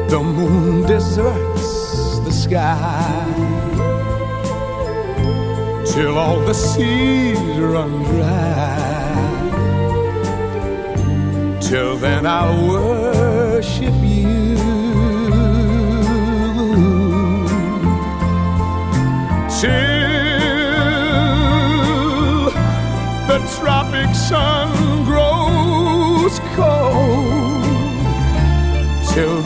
the moon deserts the sky, till all the seas run dry. Till then I'll worship you, till the tropic sun grows cold, till